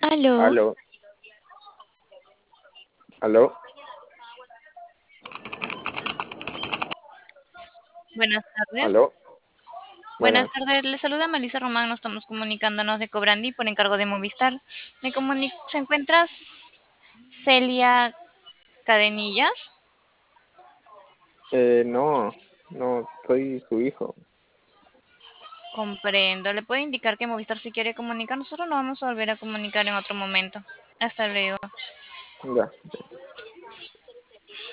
Aló, Aló, aló, Buenas tardes. aló, Buenas buenas. tardes. Le saluda Melissa Román. Nos estamos comunicándonos de Cobrandi por encargo de Movistar. ¿Se encuentra Celia Cadenillas? No, no, soy su hijo. Comprendo. ¿Le puede indicar que Movistar si quiere comunicar? Nosotros nos vamos a volver a comunicar en otro momento. Hasta luego. Ya.